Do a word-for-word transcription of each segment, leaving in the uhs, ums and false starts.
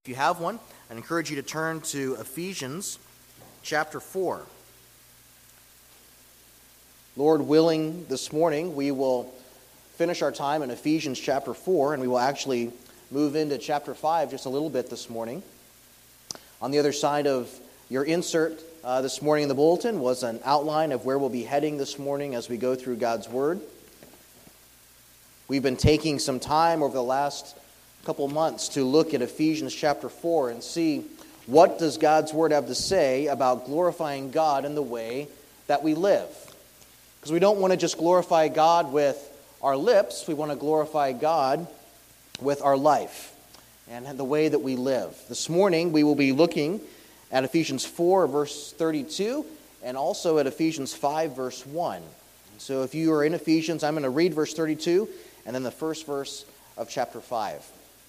If you have one, I encourage you to turn to Ephesians chapter four. Lord willing, this morning we will finish our time in Ephesians chapter four, and we will actually move into chapter five just a little bit this morning. On the other side of your insert uh, this morning in the bulletin was an outline of where we'll be heading this morning as we go through God's Word. We've been taking some time over the last couple months to look at Ephesians chapter four and see what does God's Word have to say about glorifying God in the way that we live. Because we don't want to just glorify God with our lips, we want to glorify God with our life and the way that we live. This morning we will be looking at Ephesians four verse thirty-two and also at Ephesians five verse one. So if you are in Ephesians, I'm going to read verse thirty-two and then the first verse of chapter five.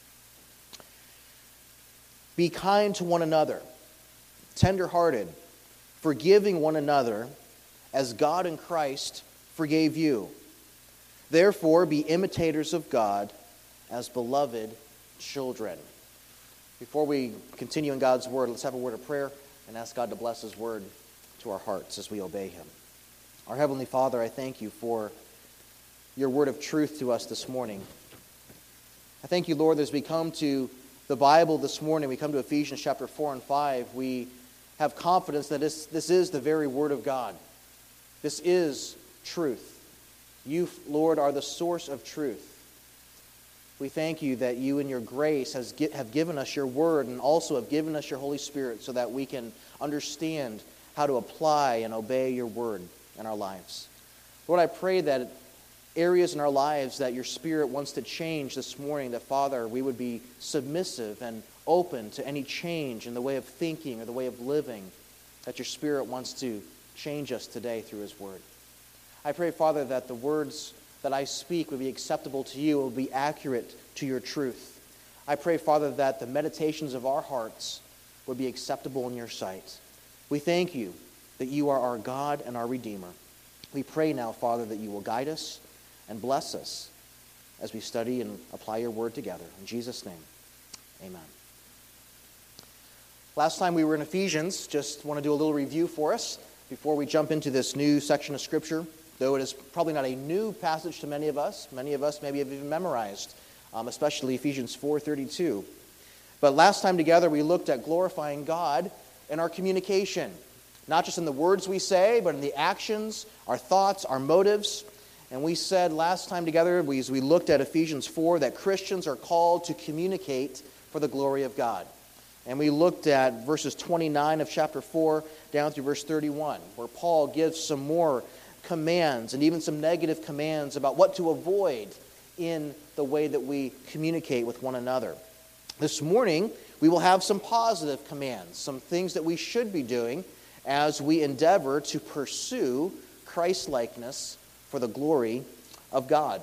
Be kind to one another, tender-hearted, forgiving one another, as God in Christ forgave you. Therefore, be imitators of God as beloved children. Before we continue in God's Word, let's have a word of prayer and ask God to bless His Word to our hearts as we obey Him. Our Heavenly Father, I thank you for your word of truth to us this morning. I thank you, Lord, as we come to the Bible this morning, we come to Ephesians chapter four and five, we have confidence that this, this is the very Word of God. This is truth. You, Lord, are the source of truth. We thank you that you in your grace has have given us your Word and also have given us your Holy Spirit so that we can understand how to apply and obey your Word in our lives. Lord, I pray that areas in our lives that your Spirit wants to change this morning, that, Father, we would be submissive and open to any change in the way of thinking or the way of living, that your Spirit wants to change us today through His Word. I pray, Father, that the words that I speak would be acceptable to you, will be accurate to your truth. I pray, Father, that the meditations of our hearts would be acceptable in your sight. We thank you that you are our God and our Redeemer. We pray now, Father, that you will guide us and bless us as we study and apply your word together. In Jesus' name, amen. Last time we were in Ephesians, just want to do a little review for us before we jump into this new section of Scripture, though it is probably not a new passage to many of us. Many of us maybe have even memorized, um, especially Ephesians four thirty-two. But last time together we looked at glorifying God in our communication, not just in the words we say, but in the actions, our thoughts, our motives. And we said last time together, we, as we looked at Ephesians four, that Christians are called to communicate for the glory of God. And we looked at verses twenty-nine of chapter four down through verse thirty-one, where Paul gives some more commands and even some negative commands about what to avoid in the way that we communicate with one another. This morning, we will have some positive commands, some things that we should be doing as we endeavor to pursue Christ-likeness for the glory of God.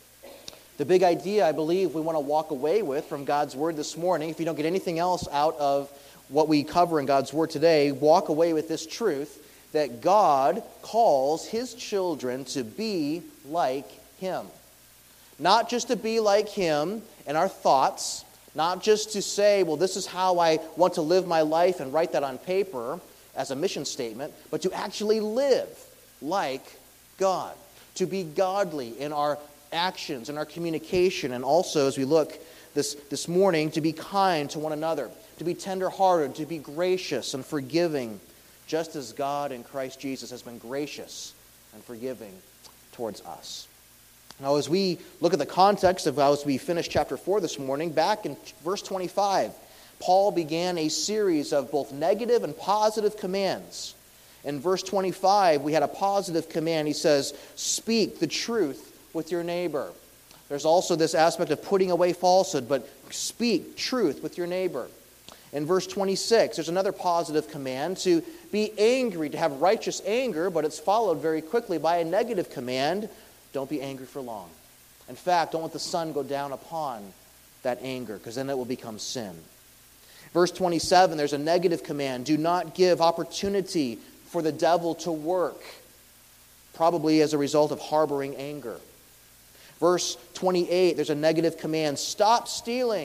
The big idea, I believe, we want to walk away with from God's Word this morning, if you don't get anything else out of what we cover in God's Word today, walk away with this truth that God calls His children to be like Him. Not just to be like Him in our thoughts, not just to say, well, this is how I want to live my life and write that on paper as a mission statement, but to actually live like God. To be godly in our actions, in our communication, and also, as we look this, this morning, to be kind to one another, to be tender-hearted, to be gracious and forgiving, just as God in Christ Jesus has been gracious and forgiving towards us. Now, as we look at the context of as we finish chapter four this morning, back in verse twenty-five, Paul began a series of both negative and positive commands. In verse twenty-five, we had a positive command. He says, speak the truth with your neighbor. There's also this aspect of putting away falsehood, but speak truth with your neighbor. In verse twenty-six, there's another positive command to be angry, to have righteous anger, but it's followed very quickly by a negative command, don't be angry for long. In fact, don't let the sun go down upon that anger, because then it will become sin. Verse twenty-seven, there's a negative command, do not give opportunity for the devil to work, probably as a result of harboring anger. Verse twenty-eight, there's a negative command. Stop stealing.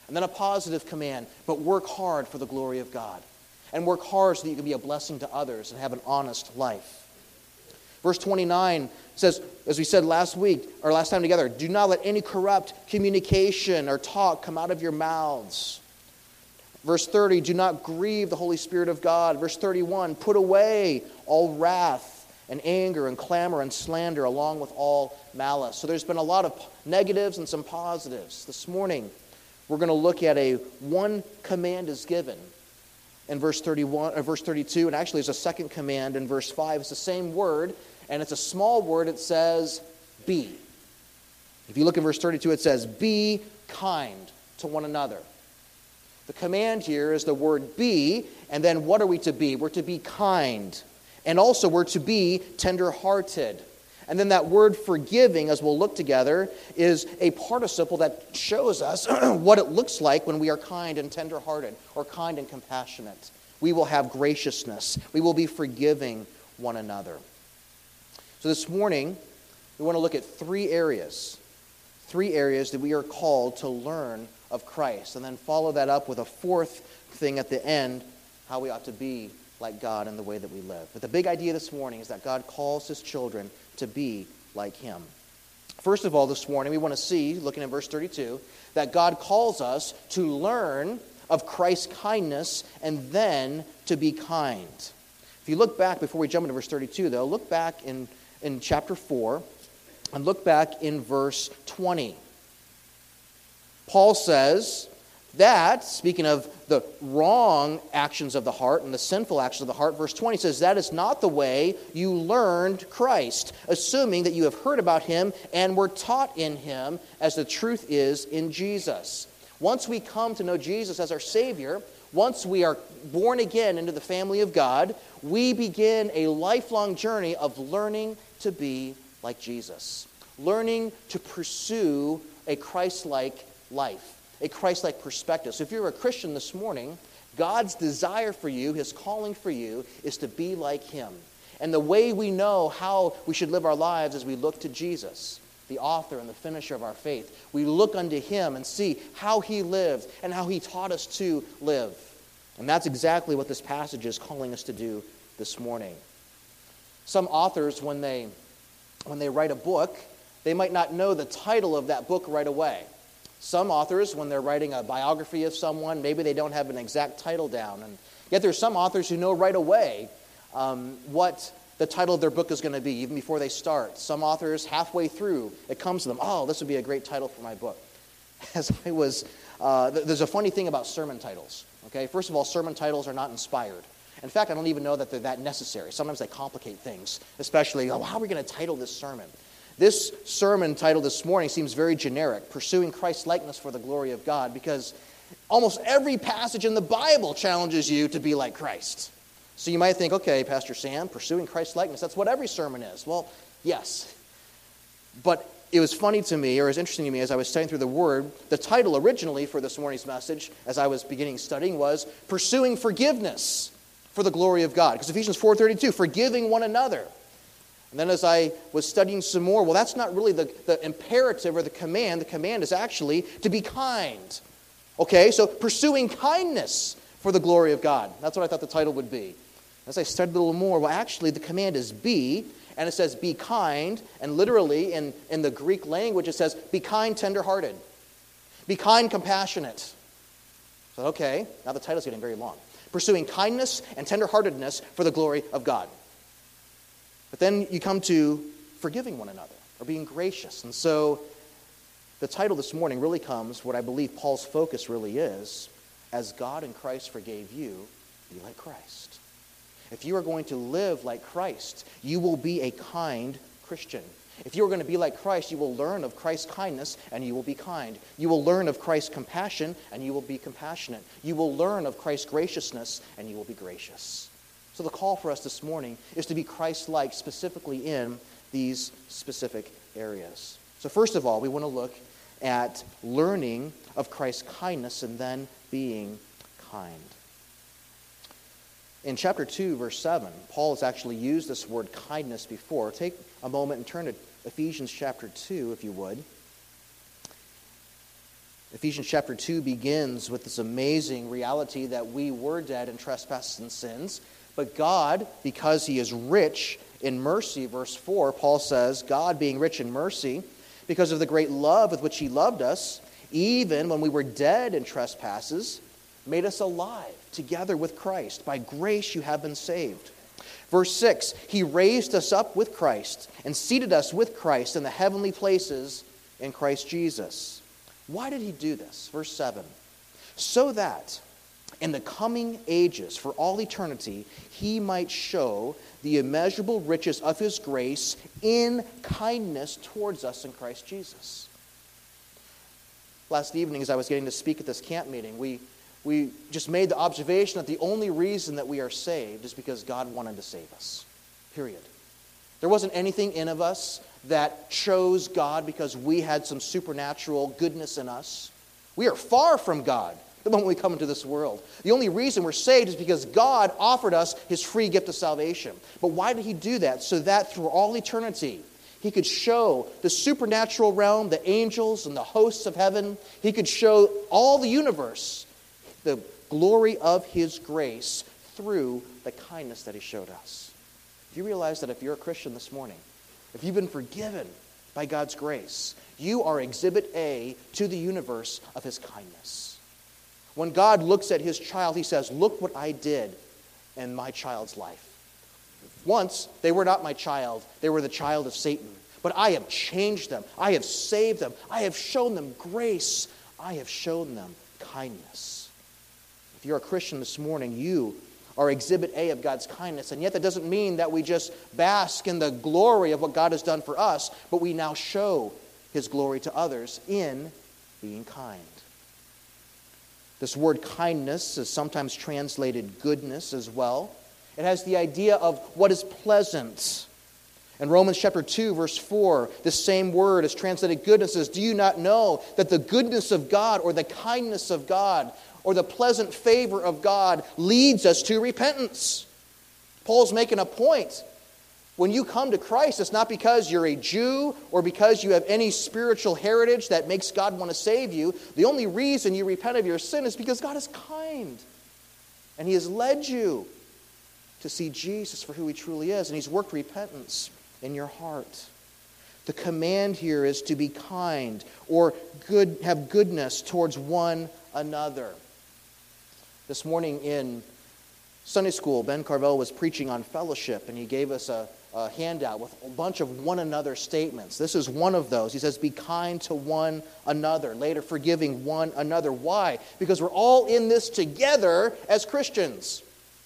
And then a positive command, but work hard for the glory of God. And work hard so that you can be a blessing to others and have an honest life. Verse twenty-nine says, as we said last week, or last time together, do not let any corrupt communication or talk come out of your mouths. Verse thirty, do not grieve the Holy Spirit of God. Verse thirty-one, put away all wrath and anger and clamor and slander along with all malice. So there's been a lot of negatives and some positives. This morning, we're going to look at a one command is given in verse thirty-one, or verse thirty-two, and actually there's a second command in verse five. It's the same word, and it's a small word. It says, be. If you look in verse thirty-two, it says, be kind to one another. The command here is the word be, and then what are we to be? We're to be kind. And also we're to be tender-hearted. And then that word forgiving, as we'll look together, is a participle that shows us what it looks like when we are kind and tender-hearted, or kind and compassionate. We will have graciousness. We will be forgiving one another. So this morning, we want to look at three areas. Three areas that we are called to learn of Christ. And then follow that up with a fourth thing at the end, how we ought to be like God in the way that we live. But the big idea this morning is that God calls his children to be like him. First of all, this morning we want to see, looking at verse thirty-two, that God calls us to learn of Christ's kindness and then to be kind. If you look back, before we jump into verse thirty-two though, look back in, in chapter four and look back in verse twenty. Paul says that, speaking of the wrong actions of the heart and the sinful actions of the heart, verse twenty says, that is not the way you learned Christ, assuming that you have heard about him and were taught in him, as the truth is in Jesus. Once we come to know Jesus as our Savior, once we are born again into the family of God, we begin a lifelong journey of learning to be like Jesus, learning to pursue a Christ-like life. A Christ-like perspective. So if you're a Christian this morning, God's desire for you, his calling for you, is to be like him. And the way we know how we should live our lives is we look to Jesus, the author and the finisher of our faith. We look unto him and see how he lived and how he taught us to live. And that's exactly what this passage is calling us to do this morning. Some authors, when they, when they write a book, they might not know the title of that book right away. Some authors, when they're writing a biography of someone, maybe they don't have an exact title down. And yet there's some authors who know right away um, what the title of their book is going to be, even before they start. Some authors, halfway through, it comes to them, oh, this would be a great title for my book. As I was, uh, th- there's a funny thing about sermon titles. Okay, first of all, sermon titles are not inspired. In fact, I don't even know that they're that necessary. Sometimes they complicate things, especially, oh, how are we going to title this sermon? This sermon title this morning seems very generic, Pursuing Christ's Likeness for the Glory of God, because almost every passage in the Bible challenges you to be like Christ. So you might think, okay, Pastor Sam, Pursuing Christ's Likeness, that's what every sermon is. Well, yes. But it was funny to me, or it was interesting to me as I was studying through the Word, the title originally for this morning's message, as I was beginning studying, was Pursuing Forgiveness for the Glory of God. Because Ephesians four thirty-two, forgiving one another. And then as I was studying some more, well, that's not really the, the imperative or the command. The command is actually to be kind. Okay, so pursuing kindness for the glory of God. That's what I thought the title would be. As I studied a little more, well, actually the command is be, and it says be kind, and literally in, in the Greek language it says be kind, tender-hearted. Be kind, compassionate. So, okay, now the title's getting very long. Pursuing kindness and tender-heartedness for the glory of God. But then you come to forgiving one another, or being gracious. And so the title this morning really comes, what I believe Paul's focus really is, as God in Christ forgave you, be like Christ. If you are going to live like Christ, you will be a kind Christian. If you are going to be like Christ, you will learn of Christ's kindness, and you will be kind. You will learn of Christ's compassion, and you will be compassionate. You will learn of Christ's graciousness, and you will be gracious. So the call for us this morning is to be Christ-like, specifically in these specific areas. So first of all, we want to look at learning of Christ's kindness and then being kind. In chapter two, verse seven, Paul has actually used this word kindness before. Take a moment and turn to Ephesians chapter two, if you would. Ephesians chapter two begins with this amazing reality that we were dead in trespasses and sins, but God, because he is rich in mercy, verse four, Paul says, God being rich in mercy, because of the great love with which he loved us, even when we were dead in trespasses, made us alive together with Christ. By grace you have been saved. Verse six, he raised us up with Christ and seated us with Christ in the heavenly places in Christ Jesus. Why did he do this? Verse seven, so that in the coming ages, for all eternity, he might show the immeasurable riches of his grace in kindness towards us in Christ Jesus. Last evening, as I was getting to speak at this camp meeting, we, we just made the observation that the only reason that we are saved is because God wanted to save us. Period. There wasn't anything in of us that chose God because we had some supernatural goodness in us. We are far from God the moment we come into this world. The only reason we're saved is because God offered us his free gift of salvation. But why did he do that? So that through all eternity, he could show the supernatural realm, the angels and the hosts of heaven. He could show all the universe the glory of his grace through the kindness that he showed us. Do you realize that if you're a Christian this morning, if you've been forgiven by God's grace, you are exhibit A to the universe of his kindness? When God looks at his child, he says, look what I did in my child's life. Once, they were not my child. They were the child of Satan. But I have changed them. I have saved them. I have shown them grace. I have shown them kindness. If you're a Christian this morning, you are exhibit A of God's kindness. And yet that doesn't mean that we just bask in the glory of what God has done for us, but we now show his glory to others in being kind. This word kindness is sometimes translated goodness as well. It has the idea of what is pleasant. In Romans chapter two, verse four, this same word is translated goodness. It says, do you not know that the goodness of God or the kindness of God or the pleasant favor of God leads us to repentance? Paul's making a point. When you come to Christ, it's not because you're a Jew or because you have any spiritual heritage that makes God want to save you. The only reason you repent of your sin is because God is kind. And he has led you to see Jesus for who he truly is. And he's worked repentance in your heart. The command here is to be kind or good, have goodness towards one another. This morning in Sunday school, Ben Carvel was preaching on fellowship, and he gave us a, a handout with a bunch of one another statements. This is one of those. He says, be kind to one another. Later, forgiving one another. Why? Because we're all in this together as Christians.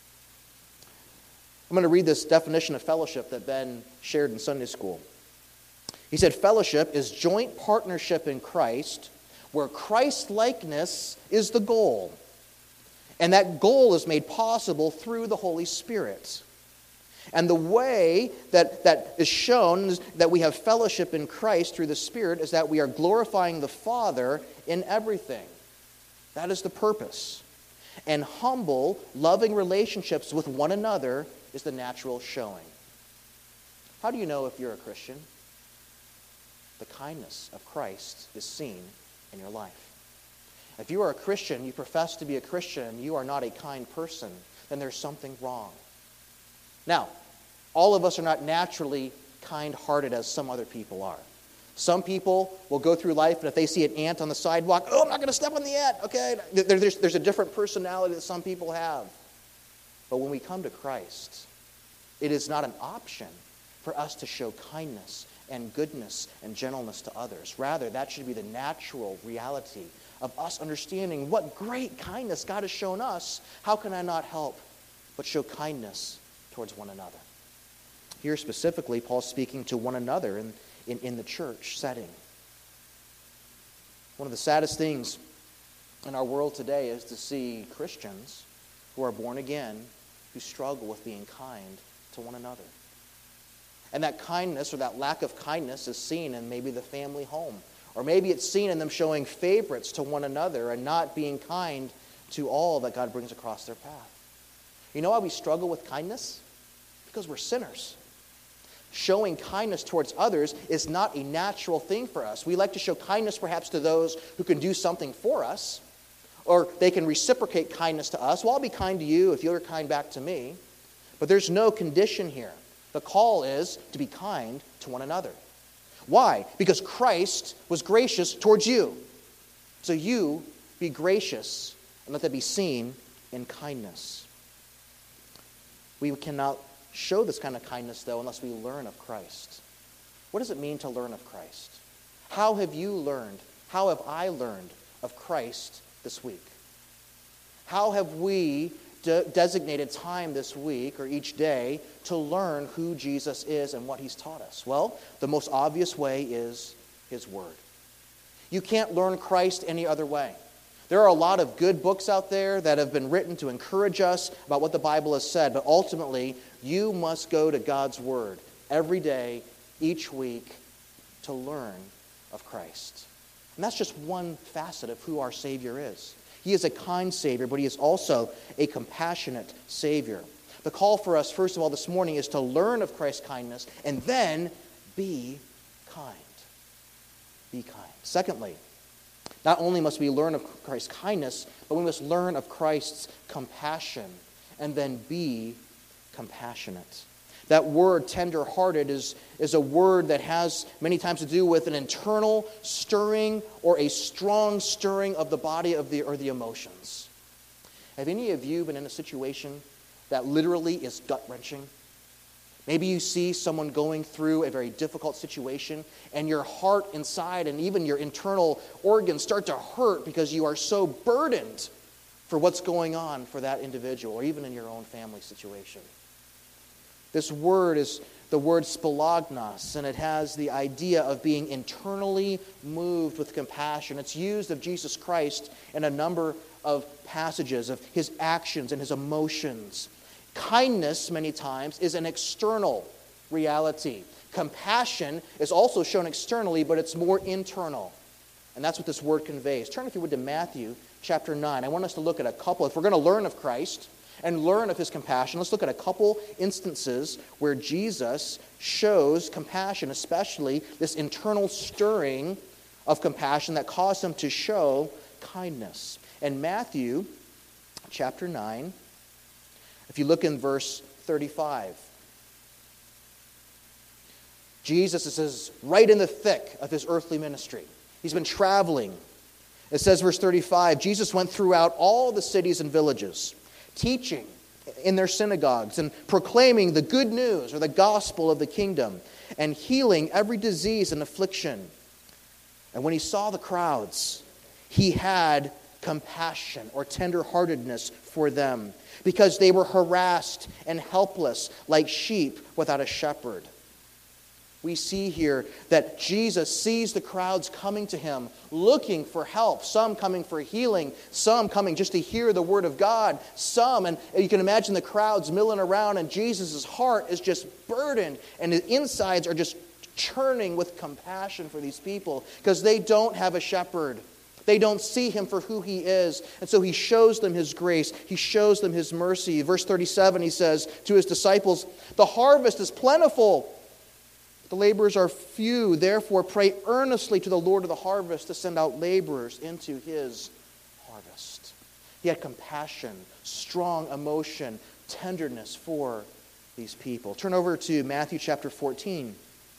I'm going to read this definition of fellowship that Ben shared in Sunday school. He said, fellowship is joint partnership in Christ, where Christ-likeness is the goal. And that goal is made possible through the Holy Spirit. And the way that, that is shown is that we have fellowship in Christ through the Spirit is that we are glorifying the Father in everything. That is the purpose. And humble, loving relationships with one another is the natural showing. How do you know if you're a Christian? The kindness of Christ is seen in your life. If you are a Christian, you profess to be a Christian, you are not a kind person, then there's something wrong. Now, all of us are not naturally kind-hearted as some other people are. Some people will go through life, and if they see an ant on the sidewalk, oh, I'm not going to step on the ant, okay? There, there's, there's a different personality that some people have. But when we come to Christ, it is not an option for us to show kindness and goodness and gentleness to others. Rather, that should be the natural reality of us understanding what great kindness God has shown us. How can I not help but show kindness towards one another? Here specifically, Paul's speaking to one another in, in, in the church setting. One of the saddest things in our world today is to see Christians who are born again who struggle with being kind to one another. And that kindness or that lack of kindness is seen in maybe the family home. Or maybe it's seen in them showing favorites to one another and not being kind to all that God brings across their path. You know why we struggle with kindness? Because we're sinners. showing kindness towards others is not a natural thing for us. We like to show kindness perhaps to those who can do something for us, or they can reciprocate kindness to us. Well, I'll be kind to you if you're kind back to me. But there's no condition here. The call is to be kind to one another. Why? Because Christ was gracious towards you. So you be gracious and let that be seen in kindness. We cannot show this kind of kindness, though, unless we learn of Christ. What does it mean to learn of Christ? How have you learned? How have I learned of Christ this week? How have we de- designated time this week or each day to learn who Jesus is and what he's taught us? Well, the most obvious way is his word. You can't learn Christ any other way. There are a lot of good books out there that have been written to encourage us about what the Bible has said, but ultimately, you must go to God's word every day, each week, to learn of Christ. And that's just one facet of who our Savior is. He is a kind Savior, but he is also a compassionate Savior. The call for us, first of all, this morning is to learn of Christ's kindness and then be kind. Be kind. Secondly, not only must we learn of Christ's kindness, but we must learn of Christ's compassion and then be compassionate. That word, tender-hearted, is, is a word that has many times to do with an internal stirring or a strong stirring of the body of the, or the emotions. Have any of you been in a situation that literally is gut-wrenching? Maybe you see someone going through a very difficult situation and your heart inside and even your internal organs start to hurt because you are so burdened for what's going on for that individual or even in your own family situation. This word is the word spilagnos, and it has the idea of being internally moved with compassion. It's used of Jesus Christ in a number of passages of his actions and his emotions. Kindness, many times, is an external reality. Compassion is also shown externally, but it's more internal. And that's what this word conveys. Turn, if you would, to Matthew chapter nine. I want us to look at a couple. If we're going to learn of Christ and learn of his compassion, let's look at a couple instances where Jesus shows compassion, especially this internal stirring of compassion that caused him to show kindness. In Matthew chapter nine, if you look in verse thirty-five, Jesus is right in the thick of his earthly ministry. He's been traveling. It says, verse thirty-five, Jesus went throughout all the cities and villages, teaching in their synagogues and proclaiming the good news or the gospel of the kingdom and healing every disease and affliction. And when he saw the crowds, he had compassion or tenderheartedness for them because they were harassed and helpless like sheep without a shepherd. We see here that Jesus sees the crowds coming to him, looking for help, some coming for healing, some coming just to hear the word of God, some, and you can imagine the crowds milling around, and Jesus' heart is just burdened, and his insides are just churning with compassion for these people because they don't have a shepherd. They don't see him for who he is. And so he shows them his grace. He shows them his mercy. Verse thirty-seven, he says to his disciples, "The harvest is plentiful. The laborers are few. Therefore, pray earnestly to the Lord of the harvest to send out laborers into his harvest." He had compassion, strong emotion, tenderness for these people. Turn over to Matthew chapter fourteen.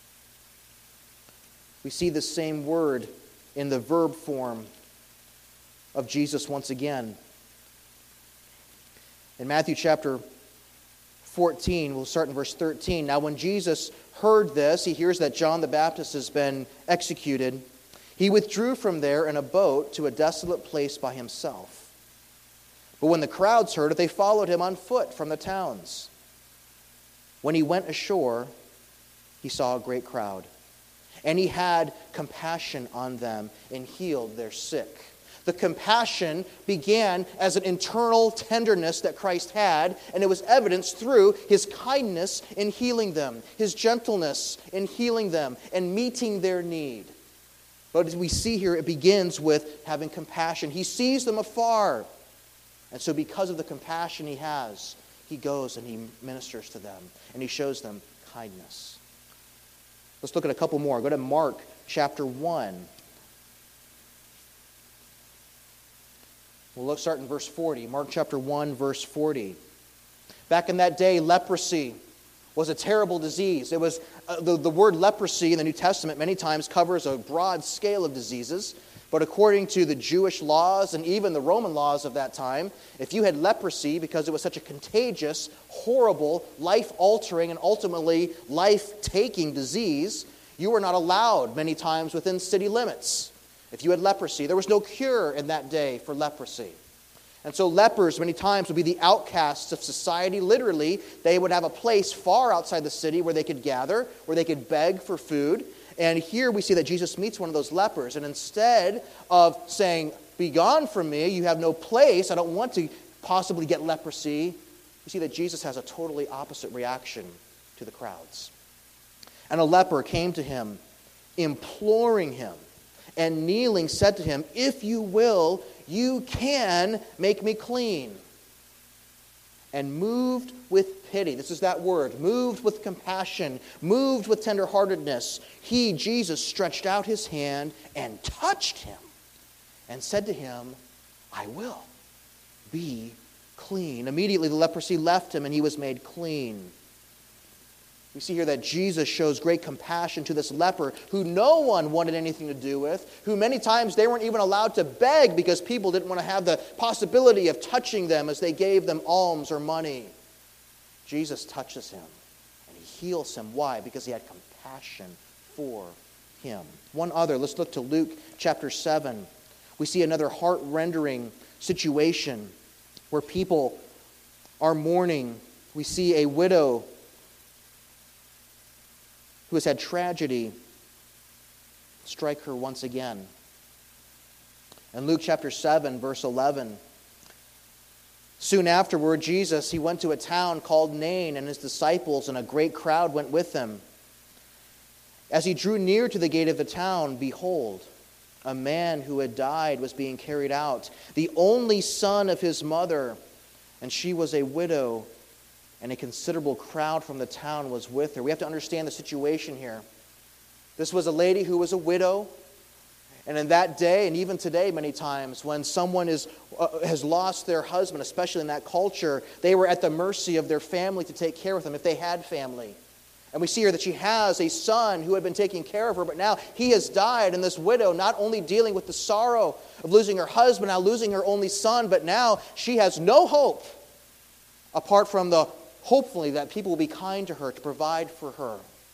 We see the same word in the verb form of Jesus once again. In Matthew chapter fourteen, we'll start in verse thirteen. Now when Jesus heard this, he hears that John the Baptist has been executed. He withdrew from there in a boat to a desolate place by himself. But when the crowds heard it, they followed him on foot from the towns. When he went ashore, he saw a great crowd, and he had compassion on them and healed their sick. The compassion began as an internal tenderness that Christ had, and it was evidenced through his kindness in healing them, his gentleness in healing them, and meeting their need. But as we see here, it begins with having compassion. He sees them afar, and so because of the compassion he has, he goes and he ministers to them, and he shows them kindness. Let's look at a couple more. Go to Mark chapter one. We'll look, start in verse forty. Mark chapter one, verse forty. Back in that day, leprosy was a terrible disease. It was uh, the, the word leprosy in the New Testament many times covers a broad scale of diseases. But according to the Jewish laws and even the Roman laws of that time, if you had leprosy because it was such a contagious, horrible, life-altering, and ultimately life-taking disease, you were not allowed many times within city limits. If you had leprosy, there was no cure in that day for leprosy. And so lepers many times would be the outcasts of society. Literally, they would have a place far outside the city where they could gather, where they could beg for food. And here we see that Jesus meets one of those lepers. And instead of saying, "Be gone from me, you have no place, I don't want to possibly get leprosy," we see that Jesus has a totally opposite reaction to the crowds. And a leper came to him, imploring him, and kneeling said to him, "If you will, you can make me clean." And moved with pity, this is that word, moved with compassion, moved with tenderheartedness, he, Jesus, stretched out his hand and touched him and said to him, "I will be clean." Immediately the leprosy left him and he was made clean. We see here that Jesus shows great compassion to this leper who no one wanted anything to do with, who many times they weren't even allowed to beg because people didn't want to have the possibility of touching them as they gave them alms or money. Jesus touches him and he heals him. Why? Because he had compassion for him. One other, let's look to Luke chapter seven. We see another heart-rendering situation where people are mourning. We see a widow who has had tragedy strike her once again. In Luke chapter seven, verse eleven, soon afterward, Jesus, he went to a town called Nain, and his disciples and a great crowd went with him. As he drew near to the gate of the town, behold, a man who had died was being carried out, the only son of his mother, and she was a widow, and a considerable crowd from the town was with her. We have to understand the situation here. This was a lady who was a widow. And in that day, and even today many times, when someone is, uh, has lost their husband, especially in that culture, they were at the mercy of their family to take care of them if they had family. And we see here that she has a son who had been taking care of her, but now he has died. And this widow, not only dealing with the sorrow of losing her husband, now losing her only son, but now she has no hope apart from the hopefully that people will be kind to her to provide for her.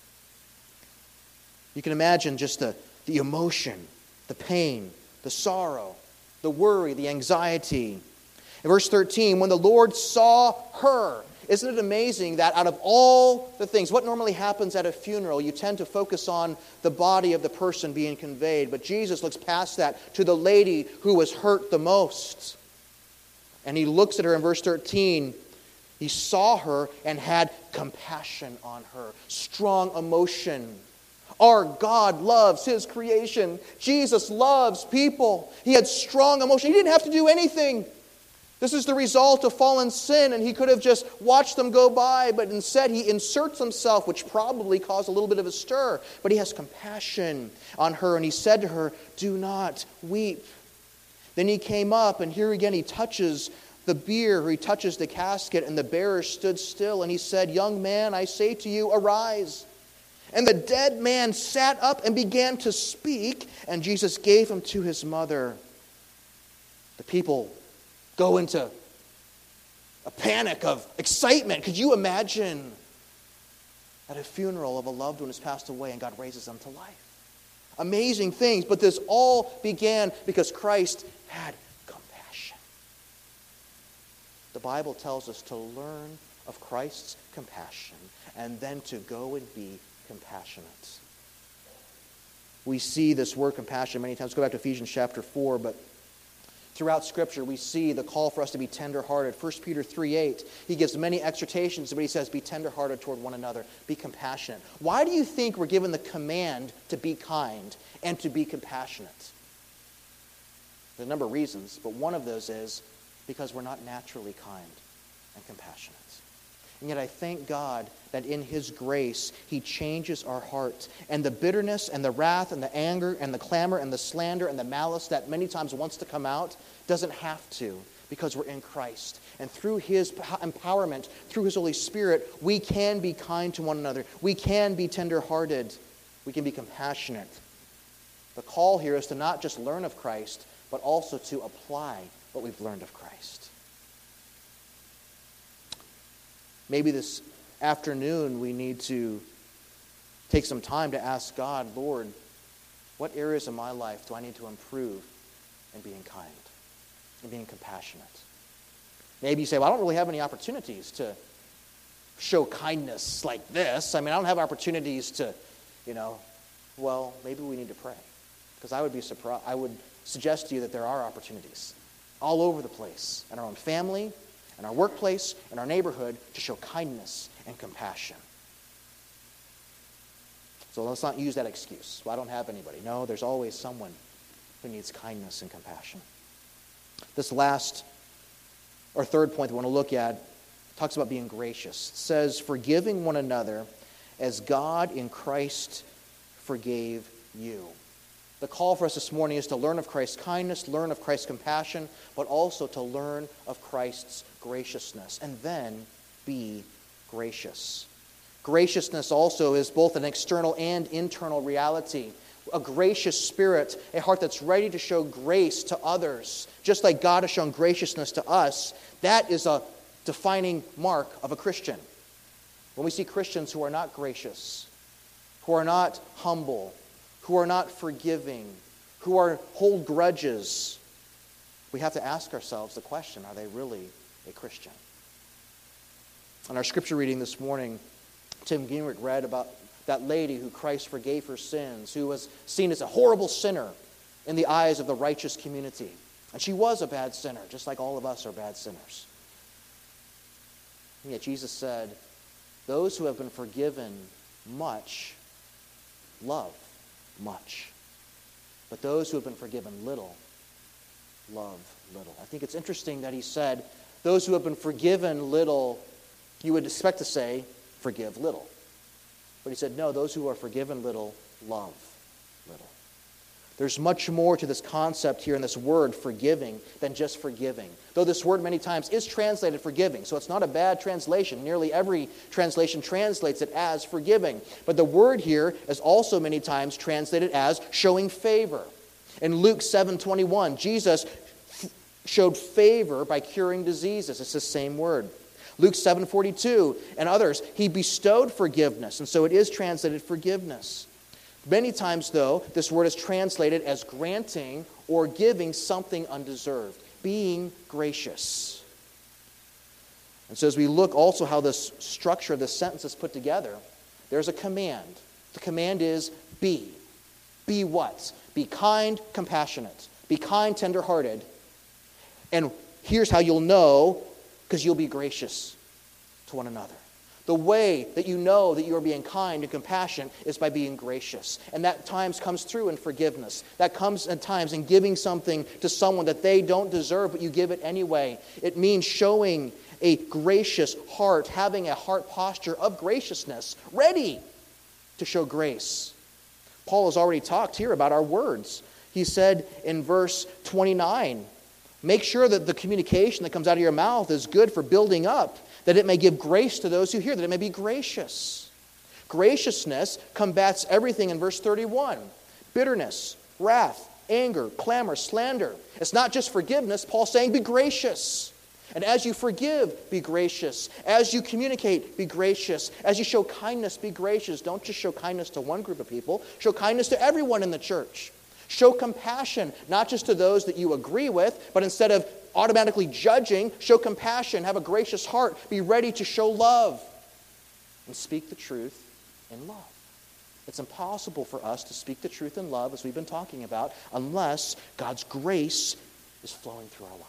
You can imagine just the, the emotion, the pain, the sorrow, the worry, the anxiety. In verse thirteen, when the Lord saw her, isn't it amazing that out of all the things, what normally happens at a funeral, you tend to focus on the body of the person being conveyed, but Jesus looks past that to the lady who was hurt the most. And he looks at her in verse thirteen. He saw her and had compassion on her. Strong emotion. Our God loves his creation. Jesus loves people. He had strong emotion. He didn't have to do anything. This is the result of fallen sin, and he could have just watched them go by, but instead he inserts himself, which probably caused a little bit of a stir. But he has compassion on her, and he said to her, "Do not weep." Then he came up, and here again he touches the bier, he touches the casket, and the bearer stood still, and he said, "Young man, I say to you, arise." And the dead man sat up and began to speak, and Jesus gave him to his mother. The people go into a panic of excitement. Could you imagine at a funeral of a loved one who's passed away and God raises them to life? Amazing things, but this all began because Christ had compassion. The Bible tells us to learn of Christ's compassion and then to go and be compassionate. We see this word compassion many times. Let's go back to Ephesians chapter four, but throughout Scripture we see the call for us to be tender-hearted. First Peter three eight, he gives many exhortations, but he says, be tender-hearted toward one another, be compassionate. Why do you think we're given the command to be kind and to be compassionate? There's a number of reasons, but one of those is because we're not naturally kind and compassionate. And yet I thank God that in His grace, He changes our heart. And the bitterness and the wrath and the anger and the clamor and the slander and the malice that many times wants to come out doesn't have to, because we're in Christ. And through His empowerment, through His Holy Spirit, we can be kind to one another. We can be tender-hearted. We can be compassionate. The call here is to not just learn of Christ, but also to apply what we've learned of Christ. Maybe this afternoon we need to take some time to ask God, Lord, what areas of my life do I need to improve in being kind and being compassionate? Maybe you say, well, I don't really have any opportunities to show kindness like this. I mean, I don't have opportunities to, you know, well, maybe we need to pray. Because I would be surprised, I would suggest to you that there are opportunities all over the place, in our own family, in our workplace, in our neighborhood, to show kindness and compassion. So let's not use that excuse. Well, I don't have anybody. No, there's always someone who needs kindness and compassion. This last, or third point that we want to look at, talks about being gracious. It says, forgiving one another as God in Christ forgave you. The call for us this morning is to learn of Christ's kindness, learn of Christ's compassion, but also to learn of Christ's graciousness, and then be gracious. Graciousness also is both an external and internal reality. A gracious spirit, a heart that's ready to show grace to others, just like God has shown graciousness to us. That is a defining mark of a Christian. When we see Christians who are not gracious, who are not humble, who are not forgiving, who are hold grudges, we have to ask ourselves the question, are they really a Christian? In our scripture reading this morning, Tim Gingrich read about that lady who Christ forgave her sins, who was seen as a horrible sinner in the eyes of the righteous community. And she was a bad sinner, just like all of us are bad sinners. And yet Jesus said, those who have been forgiven much love much. But those who have been forgiven little, love little. I think it's interesting that he said, those who have been forgiven little, you would expect to say, forgive little. But he said, no, those who are forgiven little, love little. There's much more to this concept here in this word, forgiving, than just forgiving. Though this word many times is translated forgiving, so it's not a bad translation. Nearly every translation translates it as forgiving. But the word here is also many times translated as showing favor. In Luke seven twenty-one, Jesus f- showed favor by curing diseases. It's the same word. Luke seven forty-two and others, he bestowed forgiveness, and so it is translated forgiveness. Many times, though, this word is translated as granting or giving something undeserved, being gracious. And so as we look also how this structure of this sentence is put together, there's a command. The command is be. Be what? Be kind, compassionate. Be kind, tender-hearted. And here's how you'll know, because you'll be gracious to one another. The way that you know that you are being kind and compassionate is by being gracious. And that at times comes through in forgiveness. That comes at times in giving something to someone that they don't deserve, but you give it anyway. It means showing a gracious heart, having a heart posture of graciousness, ready to show grace. Paul has already talked here about our words. He said in verse twenty-nine, make sure that the communication that comes out of your mouth is good for building up, that it may give grace to those who hear, that it may be gracious. Graciousness combats everything in verse thirty-one. Bitterness, wrath, anger, clamor, slander. It's not just forgiveness. Paul's saying be gracious. And as you forgive, be gracious. As you communicate, be gracious. As you show kindness, be gracious. Don't just show kindness to one group of people. Show kindness to everyone in the church. Show compassion, not just to those that you agree with, but instead of automatically judging, show compassion, have a gracious heart, be ready to show love, and speak the truth in love. It's impossible for us to speak the truth in love, as we've been talking about, unless God's grace is flowing through our lives.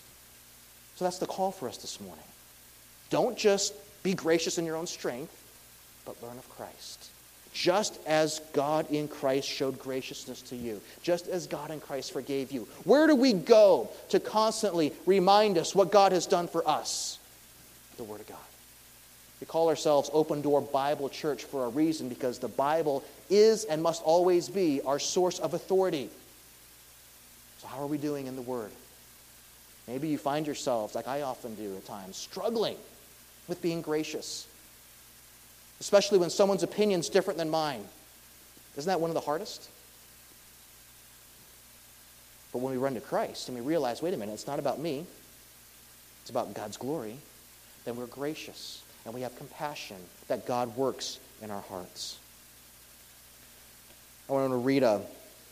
So that's the call for us this morning. Don't just be gracious in your own strength, but learn of Christ. Just as God in Christ showed graciousness to you, just as God in Christ forgave you. Where do we go to constantly remind us what God has done for us? The Word of God. We call ourselves Open Door Bible Church for a reason, because the Bible is and must always be our source of authority. So how are we doing in the Word? Maybe you find yourselves, like I often do at times, struggling with being gracious, especially when someone's opinion is different than mine. Isn't that one of the hardest? But when we run to Christ and we realize, wait a minute, it's not about me, it's about God's glory, then we're gracious and we have compassion that God works in our hearts. I want to read a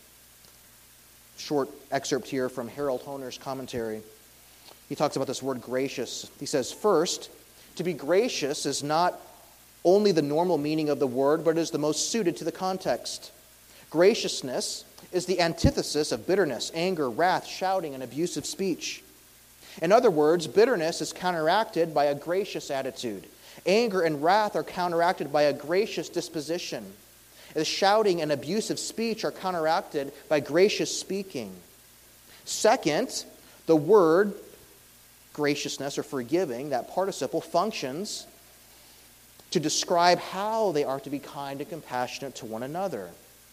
short excerpt here from Harold Honer's commentary. He talks about this word gracious. He says, first, to be gracious is not only the normal meaning of the word, but it is the most suited to the context. Graciousness is the antithesis of bitterness, anger, wrath, shouting, and abusive speech. In other words, bitterness is counteracted by a gracious attitude. Anger and wrath are counteracted by a gracious disposition. As shouting and abusive speech are counteracted by gracious speaking. Second, the word graciousness or forgiving, that participle, functions to describe how they are to be kind and compassionate to one another.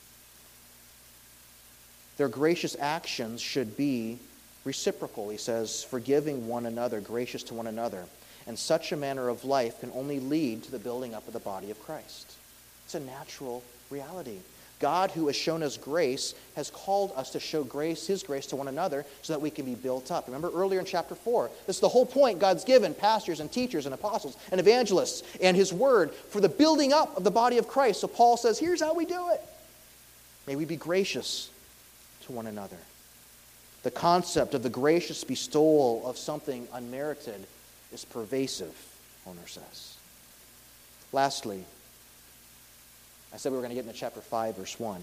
Their gracious actions should be reciprocal, he says, forgiving one another, gracious to one another. And such a manner of life can only lead to the building up of the body of Christ. It's a natural reality. God, who has shown us grace, has called us to show grace, his grace to one another, so that we can be built up. Remember earlier in chapter four, this is the whole point God's given pastors and teachers and apostles and evangelists and his word for the building up of the body of Christ. So Paul says, here's how we do it. May we be gracious to one another. The concept of the gracious bestowal of something unmerited is pervasive, Honer says. Lastly, I said we were going to get into chapter five, verse one.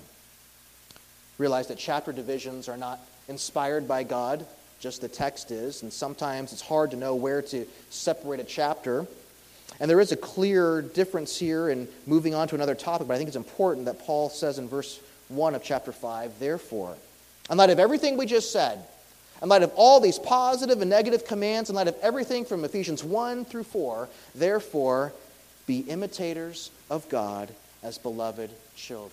Realize that chapter divisions are not inspired by God, just the text is, and sometimes it's hard to know where to separate a chapter. And there is a clear difference here in moving on to another topic, but I think it's important that Paul says in verse one of chapter five, therefore, in light of everything we just said, in light of all these positive and negative commands, in light of everything from Ephesians one through four, therefore, be imitators of God as beloved children.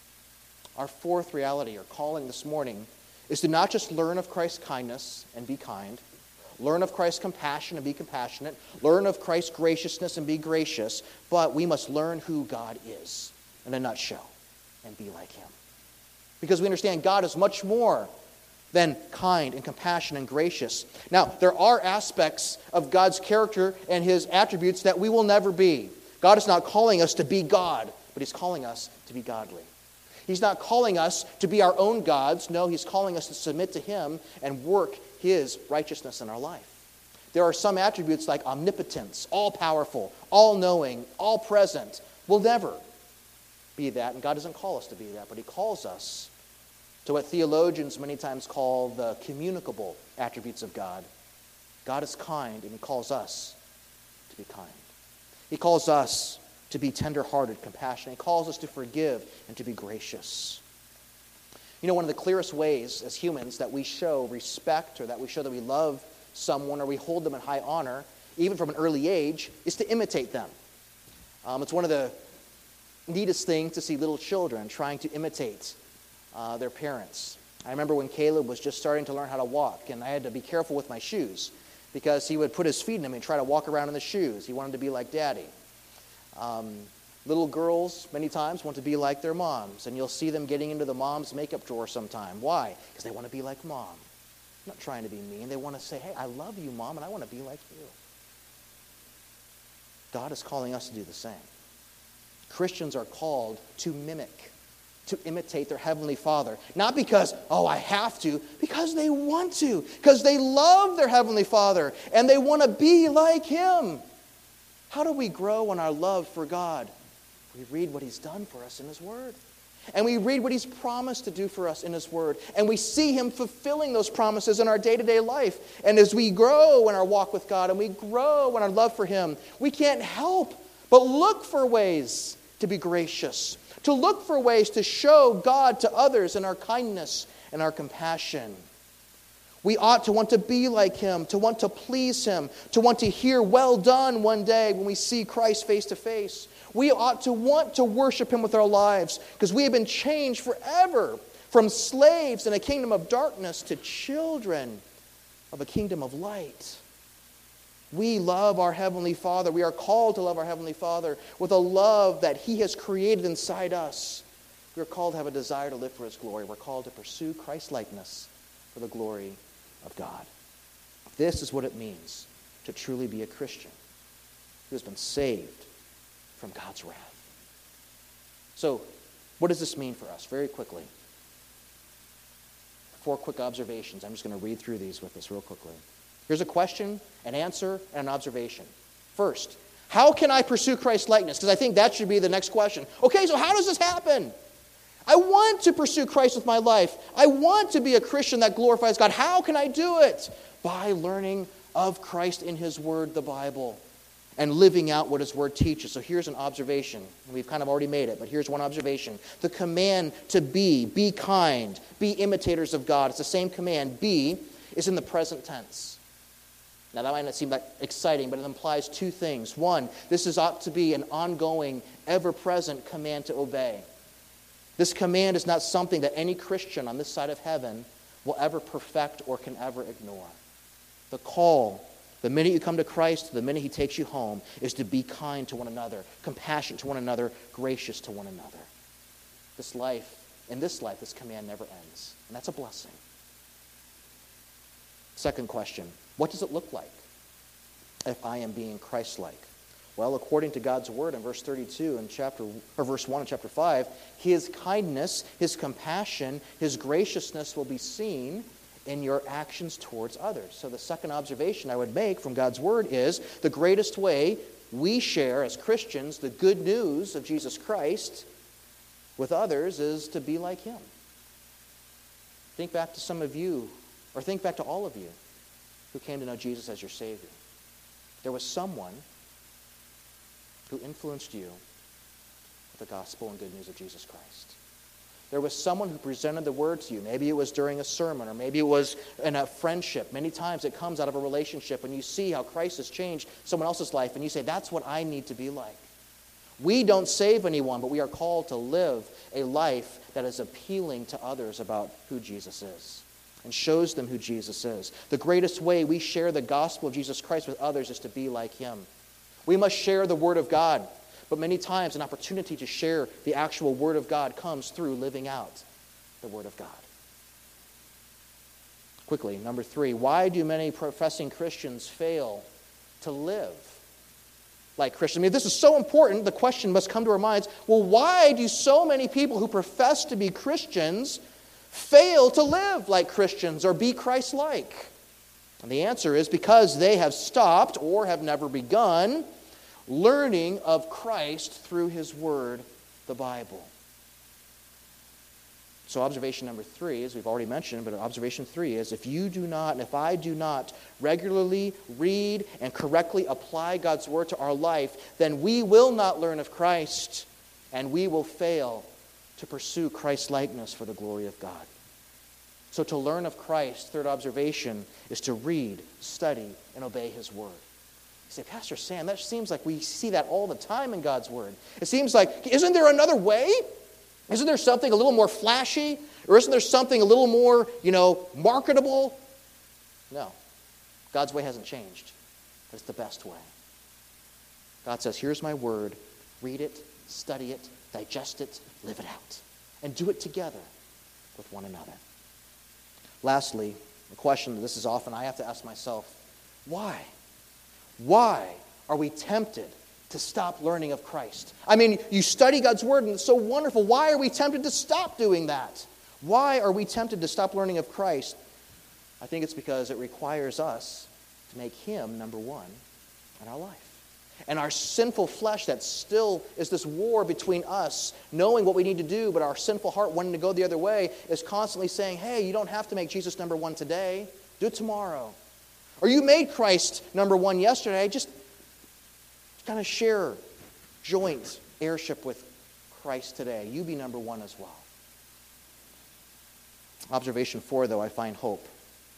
Our fourth reality or calling this morning is to not just learn of Christ's kindness and be kind, learn of Christ's compassion and be compassionate, learn of Christ's graciousness and be gracious, but we must learn who God is in a nutshell and be like him. Because we understand God is much more than kind and compassionate and gracious. Now, there are aspects of God's character and his attributes that we will never be. God is not calling us to be God, but he's calling us to be godly. He's not calling us to be our own gods. No, he's calling us to submit to him and work his righteousness in our life. There are some attributes like omnipotence, all-powerful, all-knowing, all-present. We'll never be that, and God doesn't call us to be that, but he calls us to what theologians many times call the communicable attributes of God. God is kind, and he calls us to be kind. He calls us to be tender-hearted, compassionate. He calls us to forgive and to be gracious. You know, one of the clearest ways as humans that we show respect or that we show that we love someone or we hold them in high honor, even from an early age, is to imitate them. Um, it's one of the neatest things to see little children trying to imitate uh, their parents. I remember when Caleb was just starting to learn how to walk, and I had to be careful with my shoes because he would put his feet in them and try to walk around in the shoes. He wanted to be like Daddy. Um, little girls, many times, want to be like their moms, and you'll see them getting into the mom's makeup drawer sometime. Why? Because they want to be like Mom. I'm not trying to be mean. They want to say, hey, I love you, Mom, and I want to be like you. God is calling us to do the same. Christians are called to mimic, to imitate their Heavenly Father. Not because, oh, I have to, because they want to, because they love their Heavenly Father, and they want to be like him. How do we grow in our love for God? We read what he's done for us in his word. And we read what he's promised to do for us in his word. And we see him fulfilling those promises in our day-to-day life. And as we grow in our walk with God and we grow in our love for him, we can't help but look for ways to be gracious, to look for ways to show God to others in our kindness and our compassion. We ought to want to be like him, to want to please him, to want to hear well done one day when we see Christ face to face. We ought to want to worship him with our lives because we have been changed forever from slaves in a kingdom of darkness to children of a kingdom of light. We love our Heavenly Father. We are called to love our Heavenly Father with a love that he has created inside us. We are called to have a desire to live for his glory. We're called to pursue Christ-likeness for the glory of God. This is what it means to truly be a Christian who has been saved from God's wrath. So, what does this mean for us? Very quickly. Four quick observations. I'm just going to read through these with us real quickly. Here's a question, an answer, and an observation. First, how can I pursue Christ-likeness? Because I think that should be the next question. Okay, so how does this happen? I want to pursue Christ with my life. I want to be a Christian that glorifies God. How can I do it? By learning of Christ in his word, the Bible, and living out what his word teaches. So here's an observation. We've kind of already made it, but here's one observation. The command to be, be kind, be imitators of God. It's the same command. Be is in the present tense. Now that might not seem that exciting, but it implies two things. One, this is ought to be an ongoing, ever-present command to obey. This command is not something that any Christian on this side of heaven will ever perfect or can ever ignore. The call, the minute you come to Christ, the minute he takes you home, is to be kind to one another, compassionate to one another, gracious to one another. This life, in this life, this command never ends. And that's a blessing. Second question, what does it look like if I am being Christ-like? Well, according to God's word in verse thirty-two in chapter or verse one in chapter five, his kindness, his compassion, his graciousness will be seen in your actions towards others. So the second observation I would make from God's word is the greatest way we share as Christians the good news of Jesus Christ with others is to be like him. Think back to some of you, or think back to all of you who came to know Jesus as your Savior. There was someone who influenced you with the gospel and good news of Jesus Christ. There was someone who presented the word to you. Maybe it was during a sermon, or maybe it was in a friendship. Many times it comes out of a relationship, and you see how Christ has changed someone else's life, and you say, that's what I need to be like. We don't save anyone, but we are called to live a life that is appealing to others about who Jesus is and shows them who Jesus is. The greatest way we share the gospel of Jesus Christ with others is to be like him. We must share the word of God, but many times an opportunity to share the actual word of God comes through living out the word of God. Quickly, number three, why do many professing Christians fail to live like Christians? I mean, if this is so important, the question must come to our minds, well, why do so many people who profess to be Christians fail to live like Christians or be Christ-like? And the answer is because they have stopped or have never begun learning of Christ through his word, the Bible. So observation number three, as we've already mentioned, but observation three is if you do not, and if I do not regularly read and correctly apply God's word to our life, then we will not learn of Christ, and we will fail to pursue Christ-likeness for the glory of God. So to learn of Christ, third observation, is to read, study, and obey his word. You say, Pastor Sam, that seems like we see that all the time in God's word. It seems like, isn't there another way? Isn't there something a little more flashy? Or isn't there something a little more, you know, marketable? No. God's way hasn't changed. It's the best way. God says, here's my word. Read it, study it, digest it, live it out. And do it together with one another. Lastly, a question that this is often I have to ask myself, why? Why are we tempted to stop learning of Christ? I mean, you study God's word and it's so wonderful. Why are we tempted to stop doing that? Why are we tempted to stop learning of Christ? I think it's because it requires us to make him number one in our life. And our sinful flesh that still is this war between us, knowing what we need to do, but our sinful heart wanting to go the other way, is constantly saying, hey, you don't have to make Jesus number one today. Do it tomorrow. Or you made Christ number one yesterday. Just kind of share joint heirship with Christ today. You be number one as well. Observation four, though, I find hope.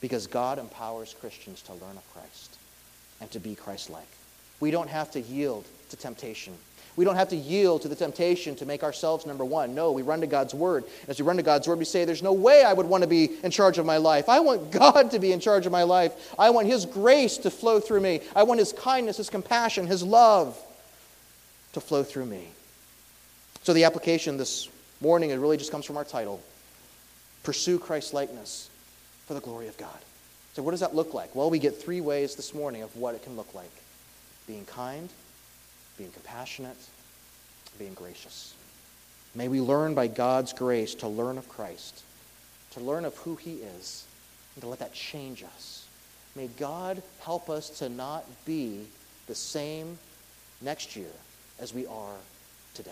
Because God empowers Christians to learn of Christ and to be Christ-like. We don't have to yield to temptation. We don't have to yield to the temptation to make ourselves number one. No, we run to God's Word. As we run to God's Word, we say, there's no way I would want to be in charge of my life. I want God to be in charge of my life. I want His grace to flow through me. I want His kindness, His compassion, His love to flow through me. So the application this morning, it really just comes from our title. Pursue Christ-likeness for the glory of God. So what does that look like? Well, we get three ways this morning of what it can look like. Being kind, being compassionate, being gracious. May we learn by God's grace to learn of Christ, to learn of who He is, and to let that change us. May God help us to not be the same next year as we are today.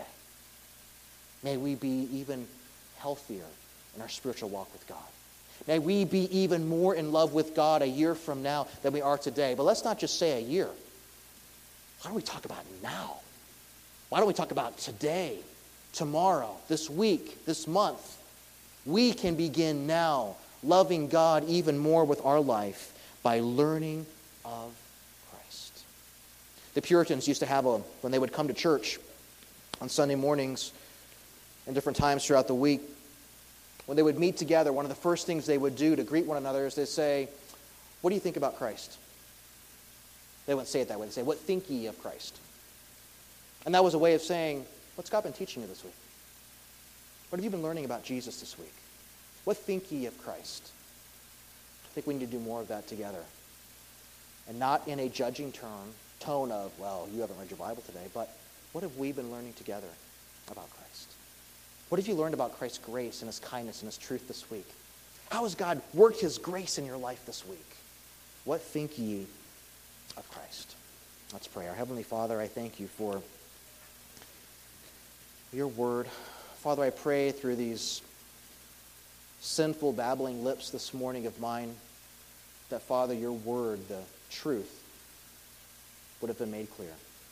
May we be even healthier in our spiritual walk with God. May we be even more in love with God a year from now than we are today. But let's not just say a year. Why don't we talk about now? Why don't we talk about today, tomorrow, this week, this month? We can begin now loving God even more with our life by learning of Christ. The Puritans used to have a, when they would come to church on Sunday mornings and different times throughout the week, when they would meet together, one of the first things they would do to greet one another is they'd say, what do you think about Christ? They wouldn't say it that way. They'd say, what think ye of Christ? And that was a way of saying, what's God been teaching you this week? What have you been learning about Jesus this week? What think ye of Christ? I think we need to do more of that together. And not in a judging term, tone of, well, you haven't read your Bible today, but what have we been learning together about Christ? What have you learned about Christ's grace and His kindness and His truth this week? How has God worked His grace in your life this week? What think ye of Christ? Let's pray. Our Heavenly Father, I thank you for your word. Father, I pray through these sinful, babbling lips this morning of mine that, Father, your word, the truth, would have been made clear.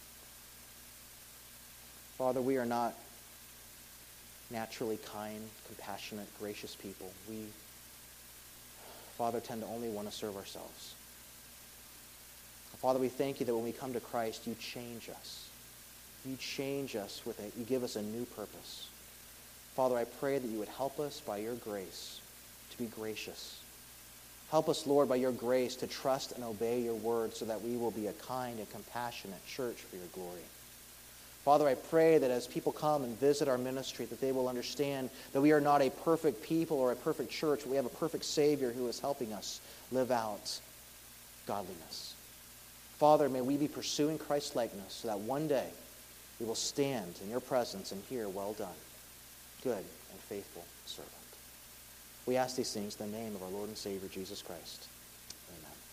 Father, we are not naturally kind, compassionate, gracious people. We, Father, tend to only want to serve ourselves. Father, we thank you that when we come to Christ, you change us. You change us with a, you give us a new purpose. Father, I pray that you would help us by your grace to be gracious. Help us, Lord, by your grace to trust and obey your word so that we will be a kind and compassionate church for your glory. Father, I pray that as people come and visit our ministry, that they will understand that we are not a perfect people or a perfect church, but we have a perfect Savior who is helping us live out godliness. Father, may we be pursuing Christ's likeness so that one day we will stand in your presence and hear, well done, good and faithful servant. We ask these things in the name of our Lord and Savior, Jesus Christ.